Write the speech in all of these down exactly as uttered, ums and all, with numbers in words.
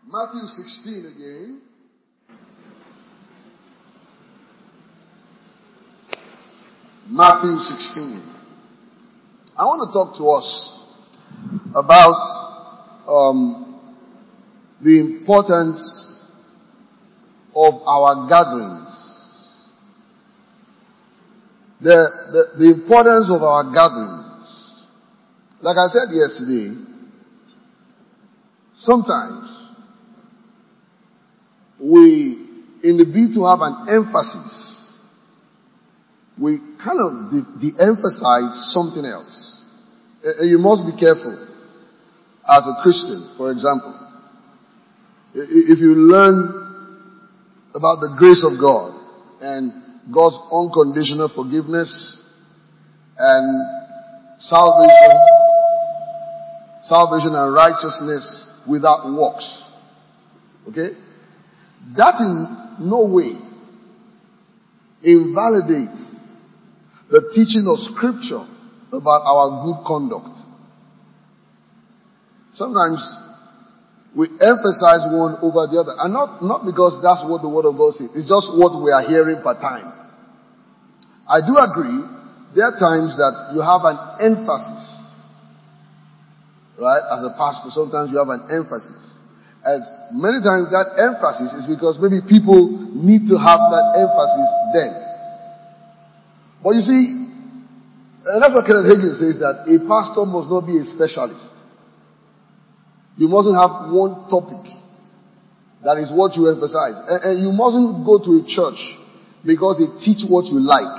Matthew sixteen again. Matthew sixteen. I want to talk to us about um, the importance of our gatherings. The, the, the importance of our gatherings. Like I said yesterday, sometimes we, in the bid to have an emphasis, we kind of de- de-emphasize something else. And you must be careful as a Christian, for example. If you learn about the grace of God and God's unconditional forgiveness and salvation, salvation and righteousness without works, okay? That in no way invalidates the teaching of Scripture about our good conduct. Sometimes we emphasize one over the other. And not, not because that's what the Word of God says. It's just what we are hearing per time. I do agree, there are times that you have an emphasis. Right? As a pastor, sometimes you have an emphasis. And many times that emphasis is because maybe people need to have that emphasis then. But you see, and that's what Kenneth Hagin says, that a pastor must not be a specialist. You mustn't have one topic that is what you emphasize. And, and you mustn't go to a church because they teach what you like.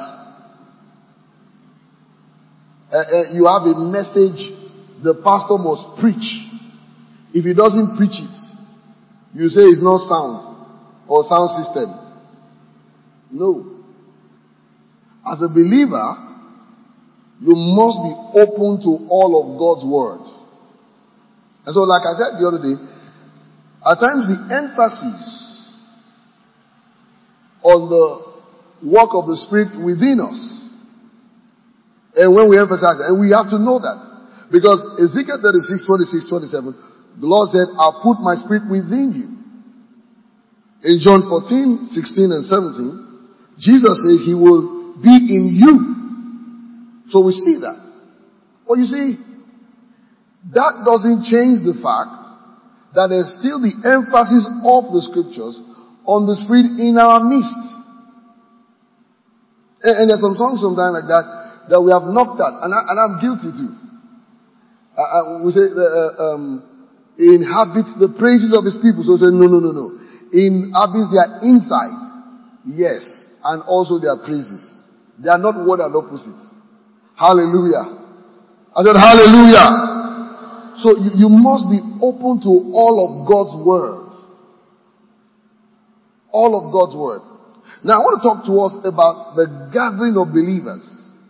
And, and you have a message the pastor must preach. If he doesn't preach it, you say it's not sound or sound system. No. As a believer, you must be open to all of God's word. And so, like I said the other day, at times the emphasis on the work of the Spirit within us, and when we emphasize it, and we have to know that, because Ezekiel thirty-six, twenty-six, twenty-seven, the Lord said, I'll put my Spirit within you. In John fourteen, sixteen and seventeen, Jesus says he will be in you. So we see that. But you see, that doesn't change the fact that there's still the emphasis of the Scriptures on the Spirit in our midst. And, and there's some songs sometimes like that that we have knocked at, and, I, and I'm guilty too. Uh, uh, we say, uh, um, he inhabits the praises of his people. So we say, no, no, no, no. He inhabits their inside. Yes. And also their praises. They are not word and opposite. Hallelujah. I said hallelujah. So you, you must be open to all of God's word. All of God's word. Now I want to talk to us about the gathering of believers.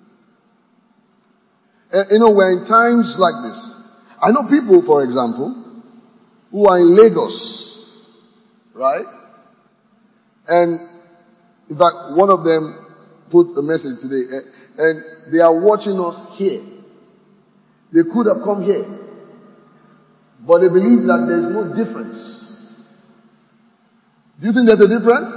And, you know, we're in times like this. I know people, for example, who are in Lagos. Right? And in fact, one of them put a message today, and they are watching us here. They could have come here, but they believe that there is no difference. Do you think there's a difference?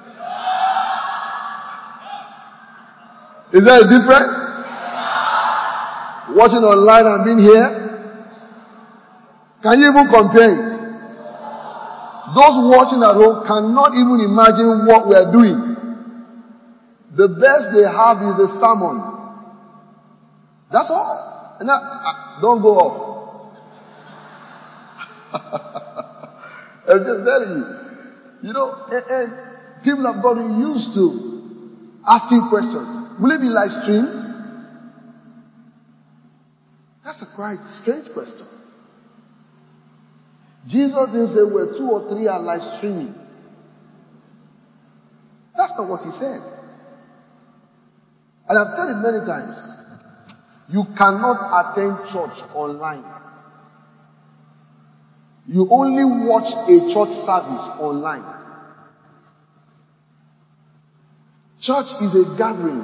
Is there a difference? Watching online and being here? Can you even compare it? Those watching at home cannot even imagine what we are doing. The best they have is the sermon. That's all. And that, uh, don't go off. I'm just telling you. You know, and, and people have gotten used to asking questions. Will it be live streamed? That's a quite strange question. Jesus didn't say where two or three are live streaming. That's not what he said. And I've said it many times. You cannot attend church online. You only watch a church service online. Church is a gathering.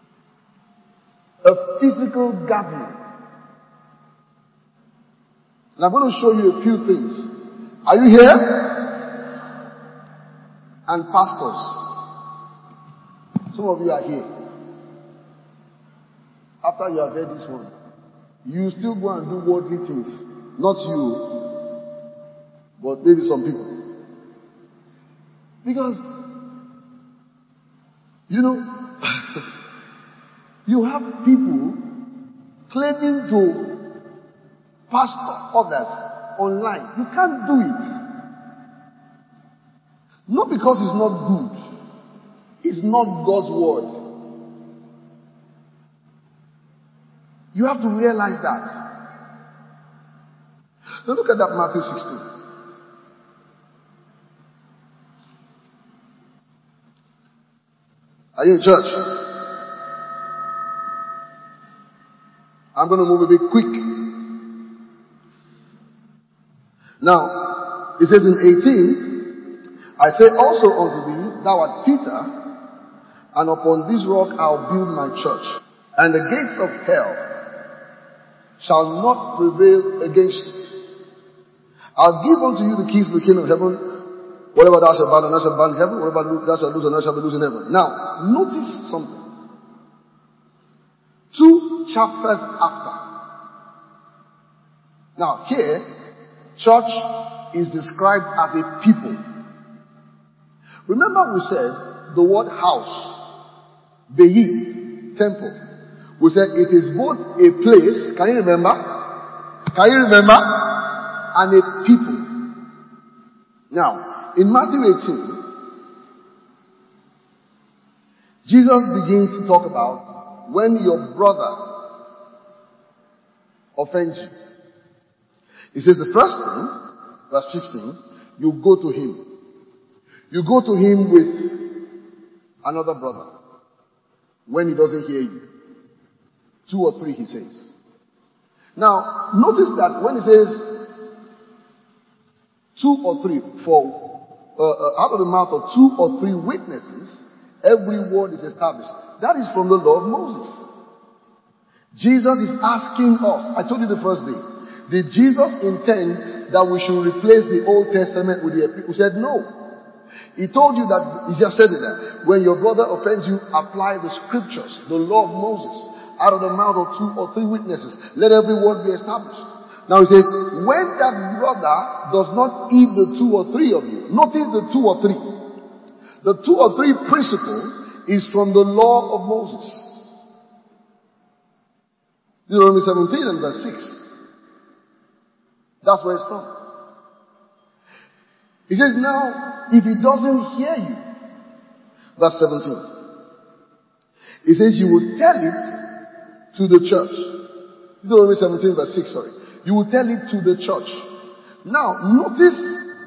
A physical gathering. And I'm going to show you a few things. Are you here? And pastors. Some of you are here. After you have heard this one, you still go and do worldly things. Not you, but maybe some people. Because, you know, you have people claiming to pastor others online. You can't do it. Not because it's not good. It's not God's word. You have to realize that. Now look at that Matthew sixteen. Are you in church? I'm going to move a bit quick. Now, it says in eighteen, I say also unto thee, thou art Peter, and upon this rock I'll build my church, and the gates of hell shall not prevail against it. I'll give unto you the keys of the kingdom of heaven. Whatever thou shalt bind on earth shall bind in heaven. Whatever thou shalt loose on earth shall be loosed in heaven. Now, notice something. Two chapters after. Now, here, church is described as a people. Remember we said the word house, Beyi, temple. We said it is both a place, can you remember? Can you remember? And a people. Now, in Matthew eighteen, Jesus begins to talk about when your brother offends you. He says the first thing, verse fifteen, you go to him. You go to him with another brother when he doesn't hear you. Two or three, he says. Now, notice that when he says two or three, for uh, uh, out of the mouth of two or three witnesses, every word is established. That is from the law of Moses. Jesus is asking us. I told you the first day. Did Jesus intend that we should replace the Old Testament with the Epistle? We said no. He told you that, he just said it there. When your brother offends you, apply the scriptures, the law of Moses. Out of the mouth of two or three witnesses, let every word be established. Now he says, when that brother does not eat the two or three of you, notice the two or three. The two or three principle is from the law of Moses. Deuteronomy seventeen and verse six. That's where it's from. He says, now, if he doesn't hear you, verse seventeen, he says, you will tell it to the church. Deuteronomy seventeen verse six, sorry. You will tell it to the church. Now, notice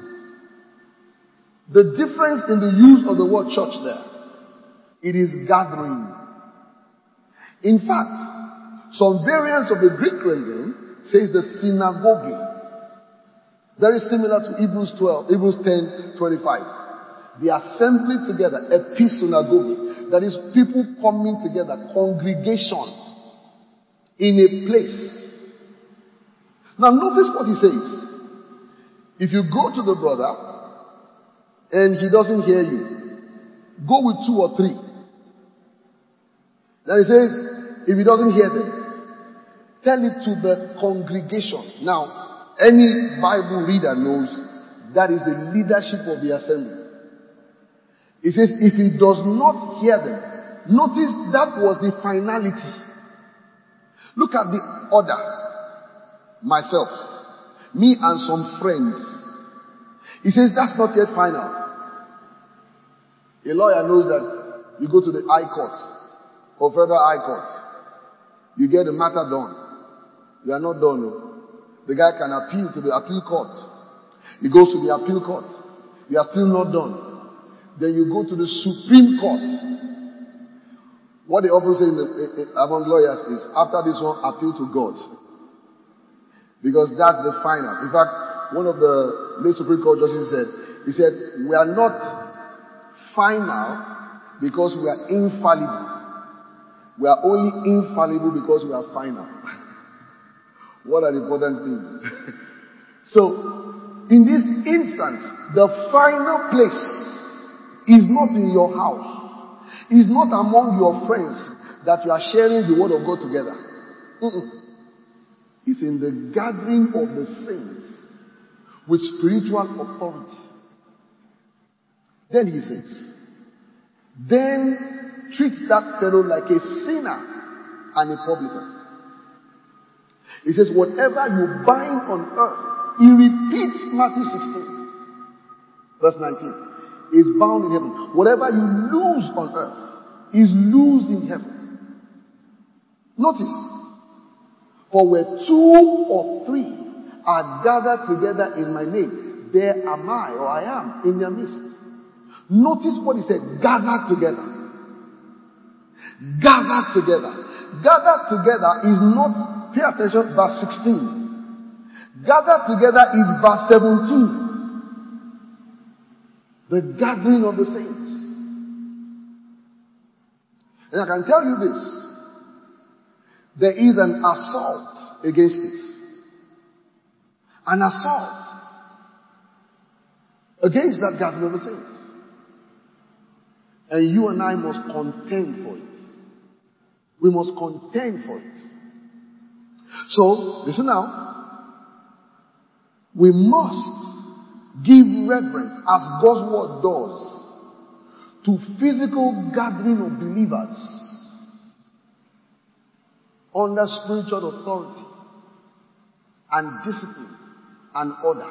the difference in the use of the word church there. It is gathering. In fact, some variants of the Greek rendering says the synagogue. Very similar to Hebrews twelve, Hebrews ten twenty-five. The assembly together, episynagogue. That is people coming together, congregation. In a place. Now notice what he says. If you go to the brother and he doesn't hear you, go with two or three. Then he says, if he doesn't hear them, tell it to the congregation. Now, any Bible reader knows that is the leadership of the assembly. He says, if he does not hear them, notice that was the finality. Look at the order. Myself. Me and some friends. He says that's not yet final. A lawyer knows that you go to the High Court or Federal High Court. You get the matter done. You are not done. No. The guy can appeal to the appeal court. He goes to the appeal court. You are still not done. Then you go to the Supreme Court. What they often say in the, among lawyers is, after this one, appeal to God. Because that's the final. In fact, one of the late Supreme Court judges said, he said, we are not final because we are infallible. We are only infallible because we are final. What an important thing. So, in this instance, the final place is not in your house. Is not among your friends that you are sharing the word of God together. Mm-mm. It's in the gathering of the saints with spiritual authority. Then he says, then treat that fellow like a sinner and a publican. He says, whatever you bind on earth, he repeats Matthew sixteen, verse nineteen, is bound in heaven. Whatever you lose on earth is loosed in heaven. Notice, for where two or three are gathered together in my name, there am I, or I am, in their midst. Notice what he said, gathered together. Gathered together. Gathered together is not, pay attention, verse sixteen. Gathered together is verse seventeen. The gathering of the saints. And I can tell you this. There is an assault against it. An assault against that gathering of the saints. And you and I must contend for it. We must contend for it. So, listen now. We must give reverence, as God's word does, to physical gathering of believers under spiritual authority and discipline and order.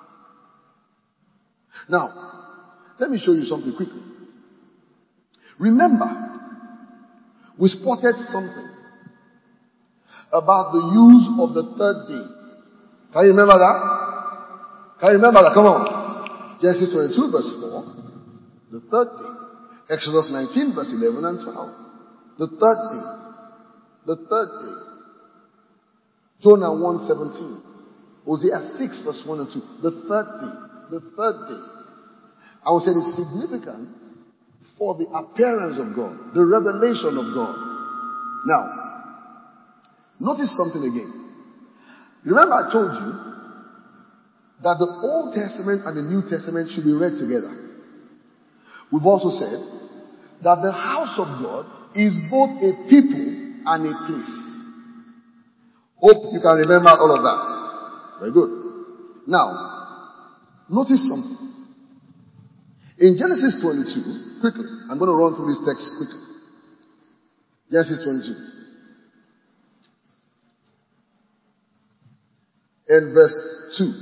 Now, let me show you something quickly. Remember, we spotted something about the use of the third day. Can you remember that? Can you remember that? Come on. Genesis twenty-two verse four. The third day. Exodus nineteen verse eleven and twelve. The third day. The third day. Jonah one seventeen. Hosea six verse one and two. The third day. The third day. I would say it's significant for the appearance of God, the revelation of God. Now, notice something again. Remember I told you that the Old Testament and the New Testament should be read together. We've also said that the house of God is both a people and a place. Hope you can remember all of that. Very good. Now, notice something. In Genesis twenty-two, quickly, I'm going to run through this text quickly. Genesis twenty-two. In verse two.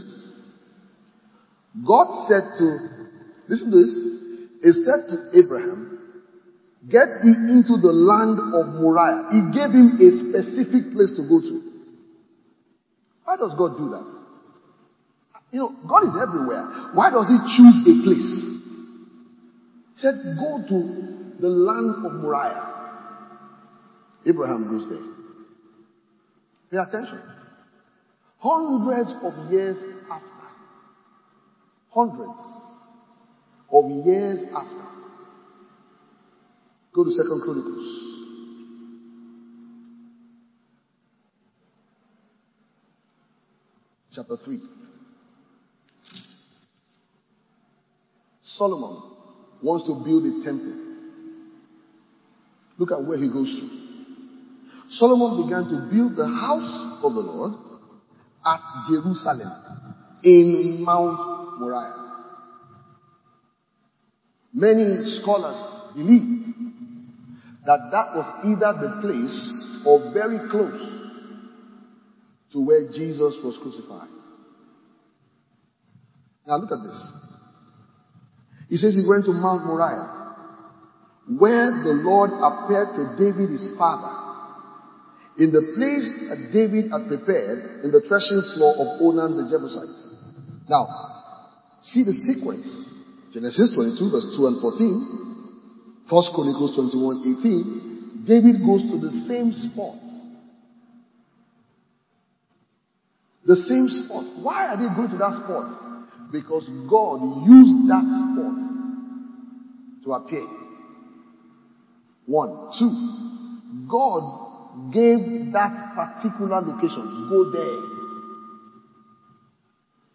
God said to, listen to this, He said to Abraham, get thee into the land of Moriah. He gave him a specific place to go to. Why does God do that? You know, God is everywhere. Why does He choose a place? He said, go to the land of Moriah. Abraham goes there. Pay attention. Hundreds of years after. Hundreds of years after. Go to Second Chronicles. Chapter three. Solomon wants to build a temple. Look at where he goes to. Solomon began to build the house of the Lord at Jerusalem in Mount Moriah. Many scholars believe that that was either the place or very close to where Jesus was crucified. Now look at this. He says he went to Mount Moriah, where the Lord appeared to David his father, in the place that David had prepared in the threshing floor of Onan the Jebusite. Now, see the sequence. Genesis twenty-two verse two and fourteen. First Chronicles twenty-one eighteen. David goes to the same spot. The same spot. Why are they going to that spot? Because God used that spot to appear. One. Two. God gave that particular location. Go there.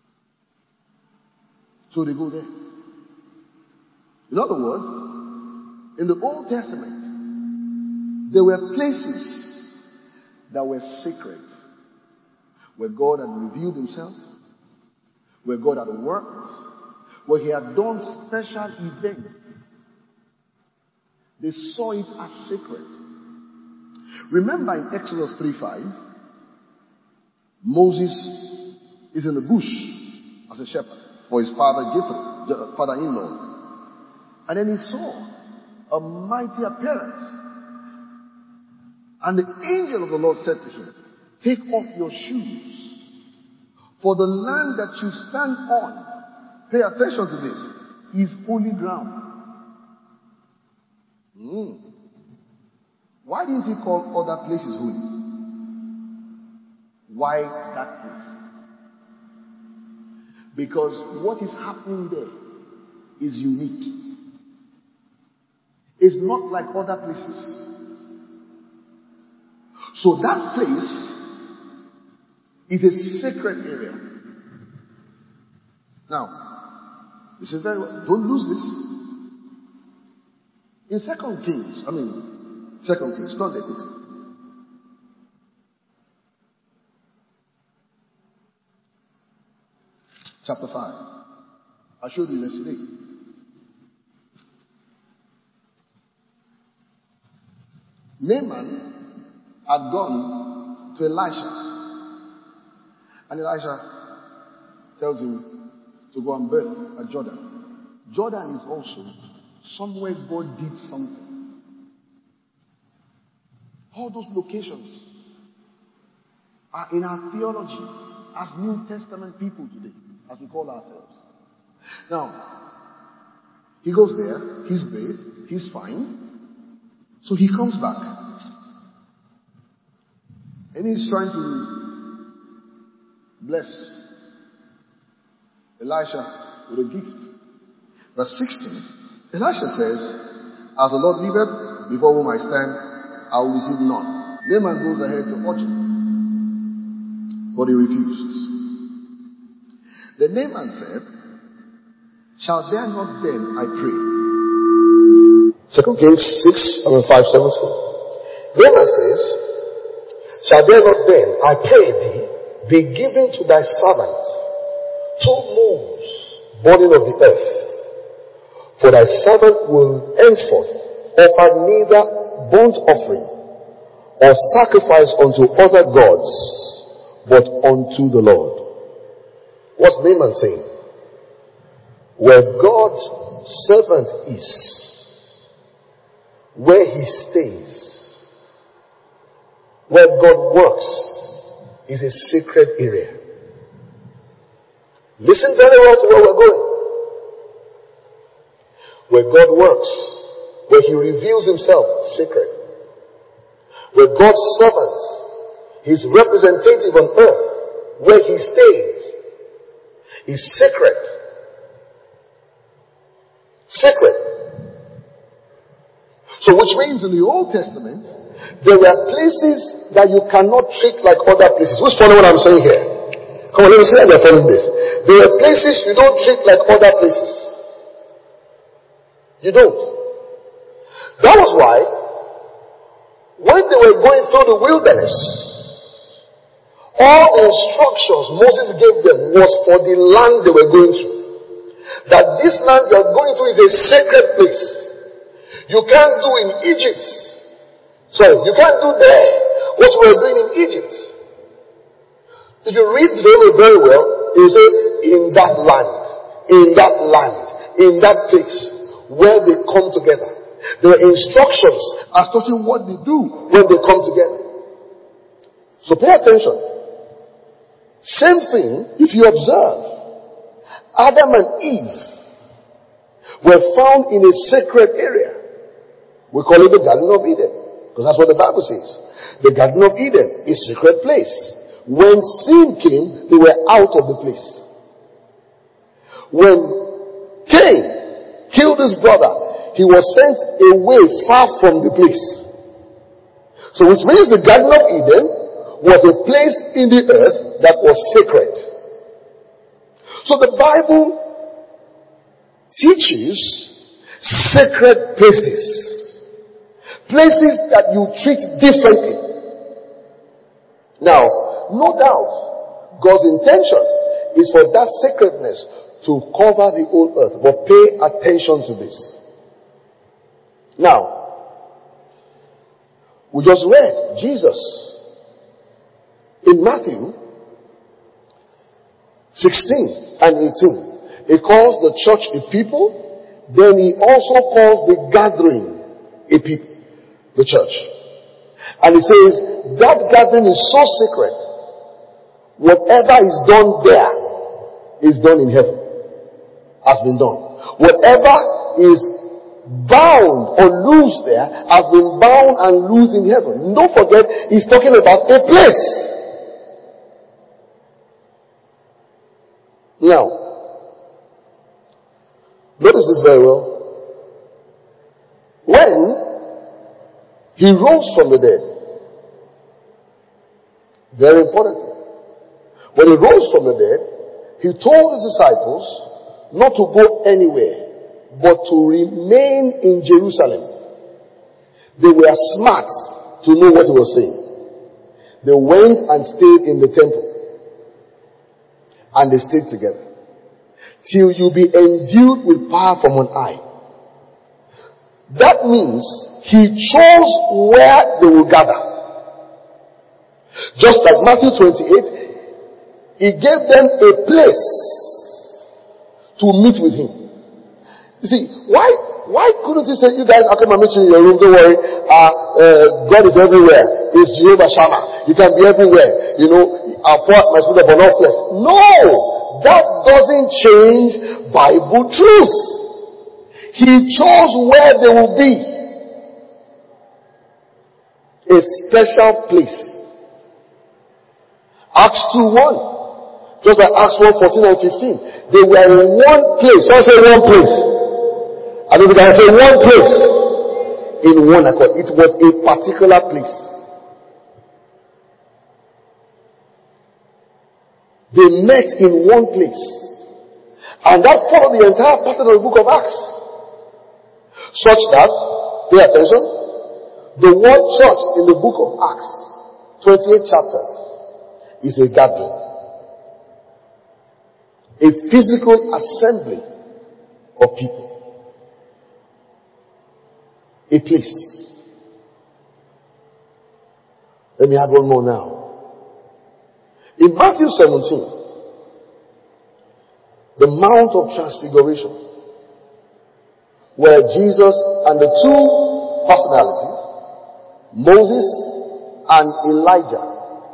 So they go there. In other words, in the Old Testament, there were places that were sacred, where God had revealed himself, where God had worked, where he had done special events. They saw it as sacred. Remember in Exodus three five, Moses is in the bush as a shepherd for his father Jethro, father-in-law. And then he saw a mighty appearance. And the angel of the Lord said to him, take off your shoes, for the land that you stand on, pay attention to this, is holy ground. Mm. Why didn't he call other places holy? Why that place? Because what is happening there is unique. It's not like other places. So that place is a sacred area. Now, this is very well. Don't lose this. In Second Kings, I mean, Second Kings, turn there quickly. Chapter five. I showed you yesterday. Naaman had gone to Elisha. And Elisha tells him to go and birth at Jordan. Jordan is also somewhere God did something. All those locations are in our theology as New Testament people today, as we call ourselves. Now, he goes there, he's bathed, he's fine. So he comes back. And he's trying to bless Elisha with a gift. Verse sixteen, Elisha says, as the Lord liveth, before whom I stand, I will receive none. Naaman goes ahead to urge him, but he refuses. Then Naaman said, shall there not then, I pray. Second Kings six, five, seven. Naaman says, shall there not then, I pray thee, be given to thy servant two moons burning of the earth? For thy servant will henceforth offer neither burnt offering or sacrifice unto other gods, but unto the Lord. What's Naaman saying? Where God's servant is, where he stays, where God works, is a sacred area. Listen very well to where we're going. Where God works, where he reveals himself, sacred. Where God's servant, his representative on earth, where he stays, is sacred. Sacred. So which means in the Old Testament, there were places that you cannot treat like other places. Who's following what I'm saying here? Come on, let me see that you're following this. There were places you don't treat like other places. You don't. That was why, when they were going through the wilderness, all the instructions Moses gave them was for the land they were going to. That this land you are going to is a sacred place. You can't do in Egypt. Sorry, you can't do there what we were doing in Egypt. If you read the Bible very well, it will say, in that land, in that land, in that place, where they come together. There are instructions as to what they do when they come together. So pay attention. Same thing if you observe. Adam and Eve were found in a sacred area. We call it the Garden of Eden, because that's what the Bible says. The Garden of Eden is a sacred place. When sin came, they were out of the place. When Cain killed his brother, he was sent away far from the place. So which means the Garden of Eden was a place in the earth that was sacred. So the Bible teaches sacred places. Places that you treat differently. Now, no doubt, God's intention is for that sacredness to cover the whole earth. But pay attention to this. Now, we just read Jesus in Matthew sixteen and eighteen. He calls the church a people. Then he also calls the gathering a people. The church. And he says, that gathering is so sacred. Whatever is done there is done in heaven. Has been done. Whatever is bound or loose there has been bound and loose in heaven. Don't forget, he's talking about a place. Now, notice this very well. When he rose from the dead, very important. When he rose from the dead, he told his disciples not to go anywhere, but to remain in Jerusalem. They were smart to know what he was saying. They went and stayed in the temple. And they stayed together. Till you be endued with power from on high. That means he chose where they will gather. Just like Matthew twenty-eight, he gave them a place to meet with him. You see, why why couldn't he say, you guys, I'll come and meet you in your room, don't worry. Uh, uh, God is everywhere. He's Jehovah Shammah. You can be everywhere. You know, I'll pour out my spirit upon all flesh. No! That doesn't change Bible truth. He chose where they will be. A special place. Acts two one. Just like Acts one fourteen and fifteen. They were in one place. So I say one place. I don't think I can say one place. In one accord. It was a particular place. They met in one place. And that followed the entire pattern of the book of Acts. Such that, pay attention, the word church in the book of Acts, twenty-eight chapters, is a gathering. A physical assembly of people. A place. Let me add one more now. In Matthew seventeen, the Mount of Transfiguration, where Jesus and the two personalities, Moses and Elijah,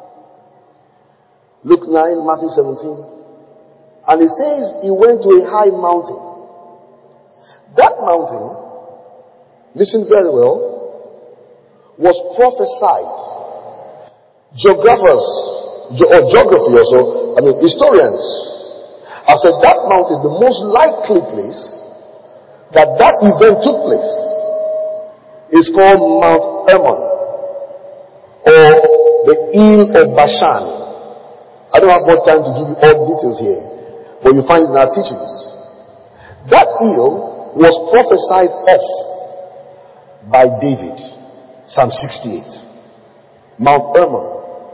Luke nine, Matthew seventeen, and it says he went to a high mountain. That mountain, listen very well, was prophesied. Geographers, or geography also, I mean historians, have said that mountain, the most likely place that that event took place, is called Mount Hermon, or the Hill of Bashan. I don't have more time to give you all details here, but you find it in our teachings. That hill was prophesied of by David, Psalm sixty-eight, Mount Hermon.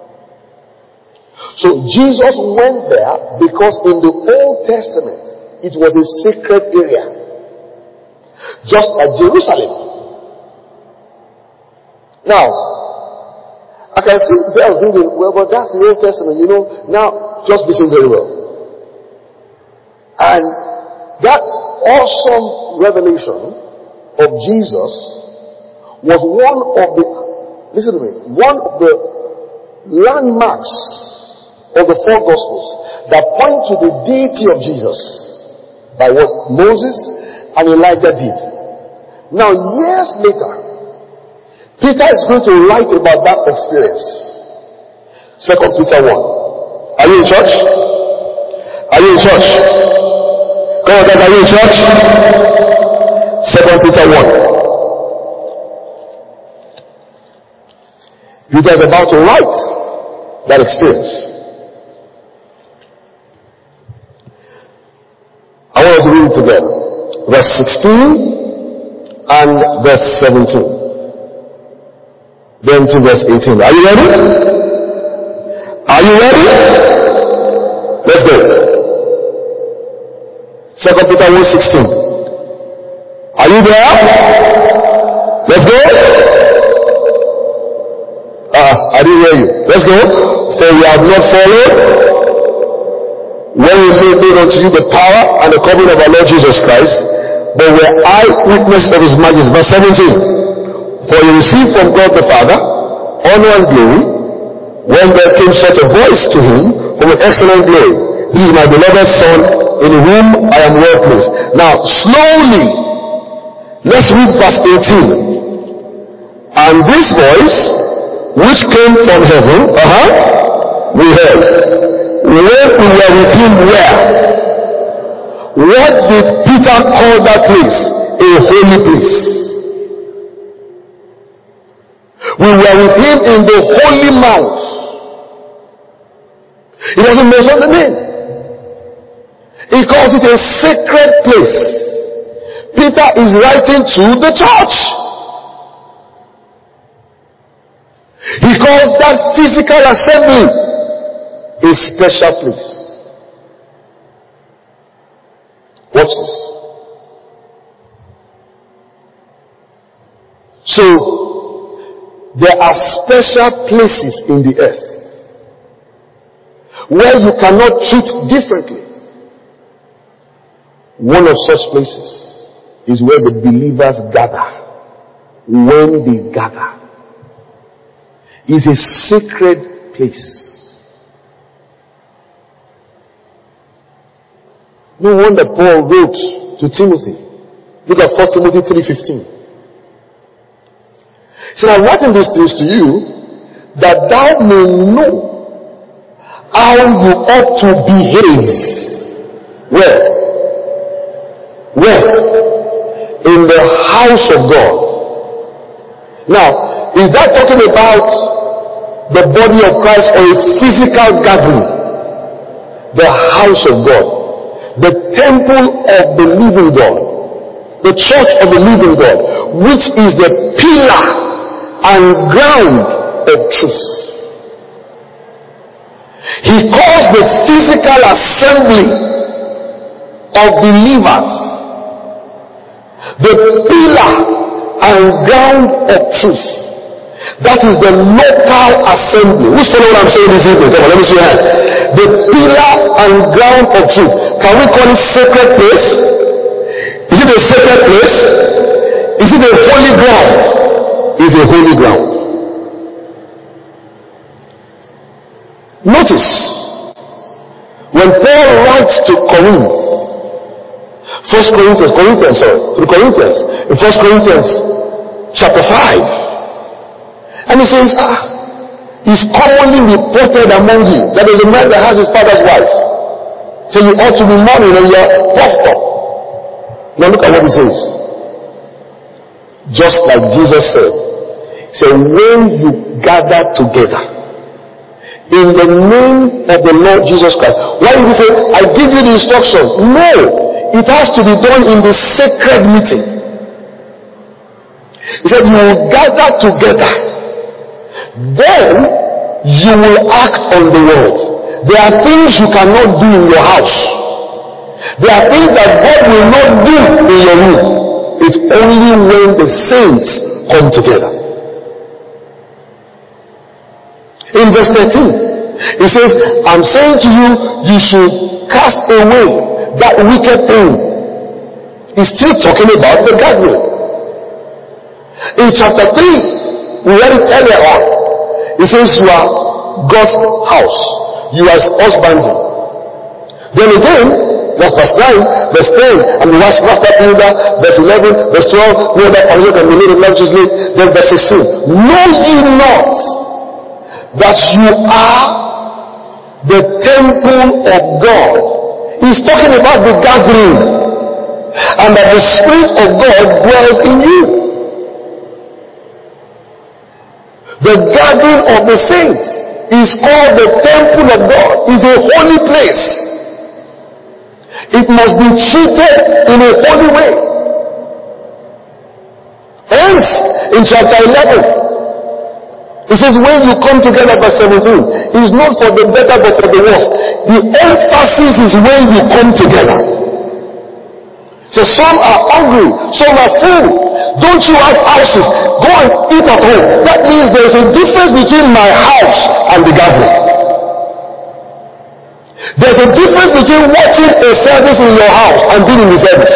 So Jesus went there because in the Old Testament it was a sacred area, just like Jerusalem. Now, I can see bells ringing. Well, but that's the Old Testament, you know. Now, just listen very well. And that awesome revelation of Jesus was one of the, listen to me, one of the landmarks of the four Gospels that point to the deity of Jesus by what Moses and Elijah did. Now, years later, Peter is going to write about that experience. Second Peter one. Are you in church? Are you in church? Come on, guys, are you in church? Second Peter one. Peter is about to write that experience. I want us to read it together. verse sixteen and verse seventeen. Then to verse eighteen. Are you ready? Are you ready? Let's go. Second Peter one sixteen. Are you there? Let's go. Ah, uh, I didn't hear you. Let's go. For we have not followed when we made known unto you the power and the coming of our Lord Jesus Christ, but we are eyewitnesses of his majesty. Verse seventeen. For you received from God the Father honor and glory, when there came such a voice to him from an excellent glory. This is my beloved Son, in whom I am well pleased. Now, slowly, let's read verse eighteen. And this voice, which came from heaven, uh-huh, we heard, when we were with him where? What did Peter call that place? A holy place. We were with him in the holy mount. He doesn't mention the name. He calls it a sacred place. Peter is writing to the church. He calls that physical assembly a special place. Watch this. So, there are special places in the earth where you cannot treat differently. One of such places is where the believers gather. When they gather, is a sacred place. No wonder Paul wrote to Timothy. Look at First Timothy three fifteen. So I'm writing these things to you that thou may know how you ought to behave. Where? Where? In the house of God. Now, is that talking about the body of Christ or a physical gathering? The house of God. The temple of the living God. The church of the living God. Which is the pillar and ground of truth. He calls the physical assembly of believers the pillar and ground of truth. That is the local assembly. Who's following what I'm saying this evening? Come on, let me see your hand. The pillar and ground of truth. Can we call it sacred place? Is it a sacred place? Is it a holy ground? Is a holy ground. Notice, when Paul writes to Corinth, First Corinthians, Corinthians, sorry, to the Corinthians, in First Corinthians chapter five, and he says, ah, it's commonly reported among you that there's a man that has his father's wife. So you ought to be mourning and you're puffed up. Now look at what he says. Just like Jesus said, so when you gather together in the name of the Lord Jesus Christ, why did he say, I give you the instruction? No, it has to be done in the sacred meeting. He said, you will gather together, then you will act on the word. There are things you cannot do in your house. There are things that God will not do in your room. It's only when the saints come together. In verse thirteen, he says, I'm saying to you, you should cast away that wicked thing. He's still talking about the gathering. In chapter three, we read it earlier on. He says, you are God's house. You are husbanding. Then again, that's verse nine, verse ten, and the last master builder, verse eleven, verse twelve, no other foundation can be laid in righteously. Then verse sixteen, know ye not that you are the temple of God. He's talking about the gathering, and that the Spirit of God dwells in you. The gathering of the saints is called the temple of God. It's a holy place. It must be treated in a holy way. Hence, in chapter eleven, it says, when you come together, verse seventeen, it's not for the better but for the worse. The emphasis is when you come together. So some are hungry, some are full. Don't you have houses? Go and eat at home. That means there is a difference between my house and the gathering. There's a difference between watching a service in your house and being in the service.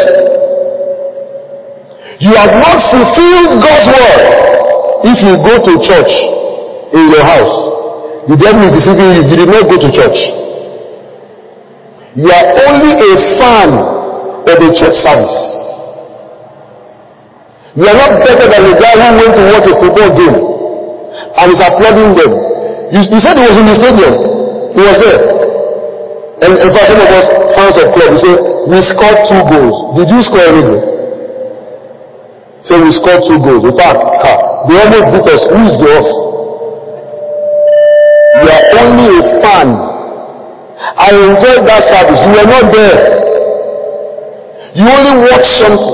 You have not fulfilled God's word if you go to church in your house. The devil is deceiving you. You did not go to church. You are only a fan of the church service. You are not better than the guy who went to watch a football game and is applauding them. You, he said he was in the stadium. He was there. And in fact, some of us fans of club, we say, we scored two goals. Did you score anything? So we scored two goals. In fact, they almost beat us. Who is the us? You are only a fan. I enjoyed that service. You were not there. You only watch something.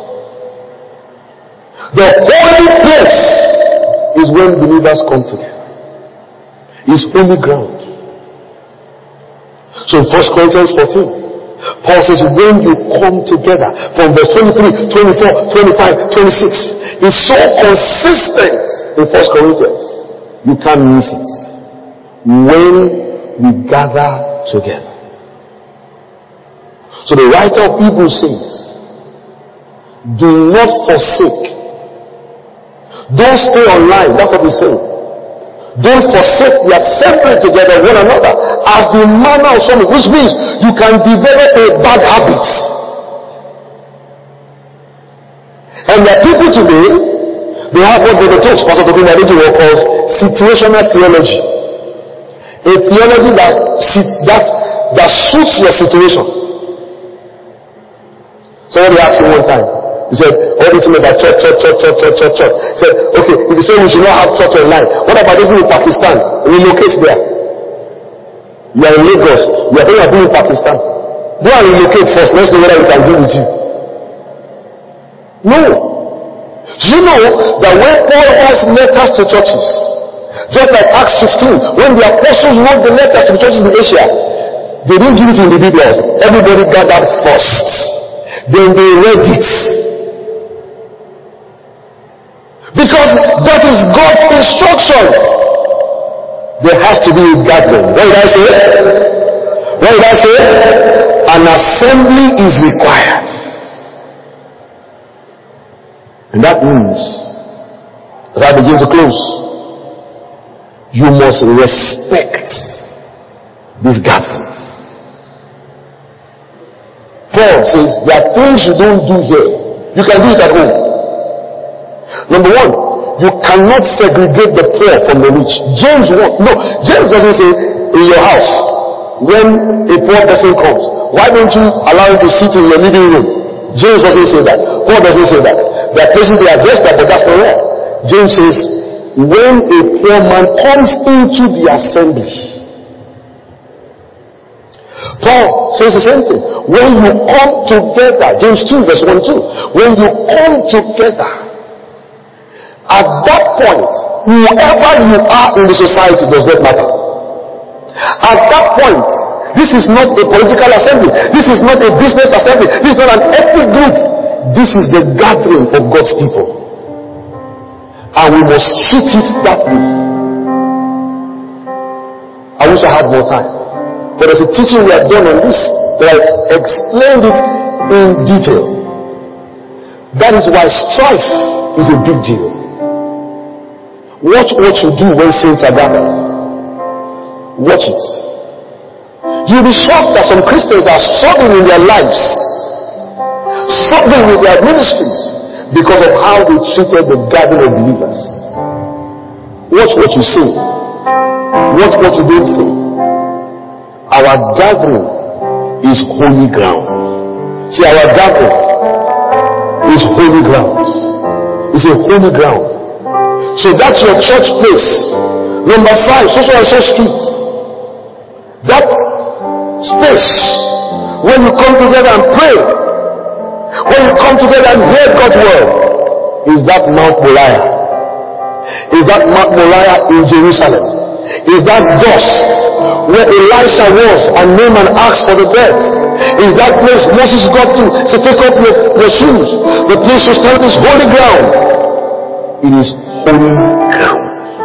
The holy place is when believers come together. It's holy ground. So in First Corinthians fourteen, Paul says, when you come together, from verse twenty-three, twenty-four, twenty-five, twenty-six, it's so consistent in First Corinthians. You can't miss it. When we gather together. So the writer of Hebrews says, do not forsake. Don't stay online. That's what he's saying. Don't forsake the assembly together one another as the manner of some, which means you can develop a bad habit. And there are people today, they have what the talks Pastor Tobi Adejiro calls situational theology. A theology that, that, that suits your situation. Somebody asked me one time, he said, all this thing about church, church, church, church, church, church, church. He said, okay, if you say we should not have church online, what about those people in Pakistan? Relocate there. You are in Lagos, you are thinking of being in Pakistan. Go and relocate first, let's know whether we can deal with you. No. Do you know that when Paul writes letters to churches, just like Acts fifteen, when the apostles wrote the letters to the churches in Asia, they didn't give it to individuals. Everybody gathered first. Then they read it. Because that is God's instruction. There has to be a gathering. What did I say? What did I say? An assembly is required. And that means, as I begin to close, you must respect these gatherings. Paul says there are things you don't do here. You can do it at home. Number one, you cannot segregate the poor from the rich. James won't. No, James doesn't say in your house when a poor person comes, why don't you allow him to sit in your living room? James doesn't say that. Paul doesn't say that. There are places they address that, but that's not right. James says, when a poor man comes into the assembly. Paul says the same thing. When you come together, James two verse one two, when you come together, at that point, whoever you are in the society does not matter. At that point, this is not a political assembly. This is not a business assembly. This is not an ethnic group. This is the gathering of God's people. And we must treat it that way. I wish I had more time. But there's a teaching we have done on this that I explained it in detail. That is why strife is a big deal. Watch what you do when saints are gathered. Watch it. You'll be shocked that some Christians are struggling in their lives, struggling with their ministries because of how they treated the gathering of believers. Watch what you say. Watch what you don't say. Our gathering is holy ground. See, our gathering is holy ground. It's a holy ground. So that's your church place. Number five, so and so street. That space where when you come together and pray, when you come together and hear God's word, is that Mount Moriah. Is that Mount Moriah in Jerusalem. Is that dust where Elisha was and Naaman asked for the death. Is that place Moses got to to take off your, your shoes. The place you stand is holy ground. It is holy ground.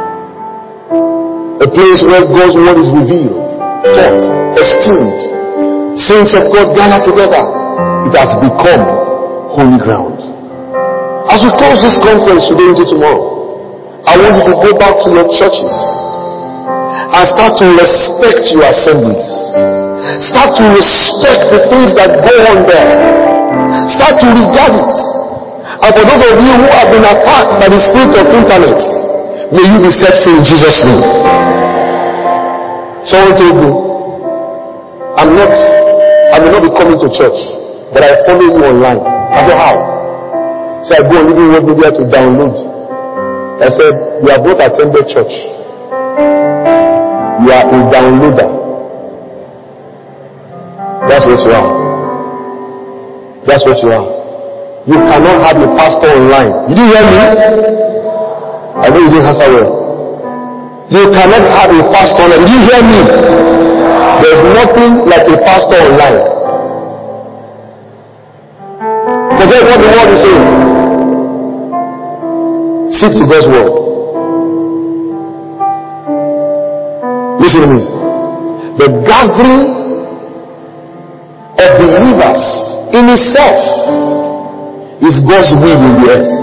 A place where God's word is revealed, taught, esteemed. Saints of God gather together. It has become holy ground. As we close this conference today into tomorrow, I want you to go back to your churches and start to respect your assemblies. Start to respect the things that go on there. Start to regard it. And for those of you who have been attacked by the spirit of internet, may you be set free in Jesus' name. Someone told me, I'm not, I may not be coming to church, but I follow you online. I said, how? So I go on Living Word Media to download. I said, you have not attended church. You are a downloader. That's what you are. That's what you are. You cannot have a pastor online. Did you hear me? I know you didn't answer well. You cannot have a pastor online. Did you hear me? There's nothing like a pastor online. Forget what the word is saying. Stick to God's word. Listen to me. The gathering of believers in itself is God's will in the earth.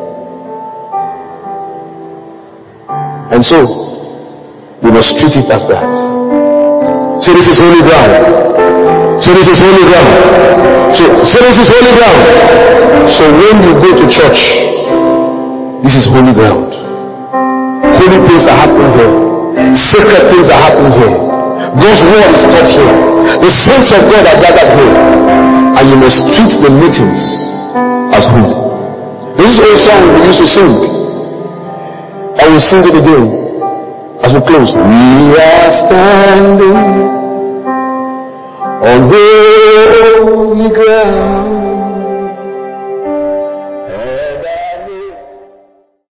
And so, we must treat it as that. So this is holy ground. So this is holy ground. So, so this is holy ground. So when you go to church, this is holy ground. Holy things are happening here. Sacred things are happening here. God's word is taught here. The saints of God are gathered here. And you must treat the meetings as holy. This is a song we used to sing. And we'll sing it again as we close. We are standing on holy ground.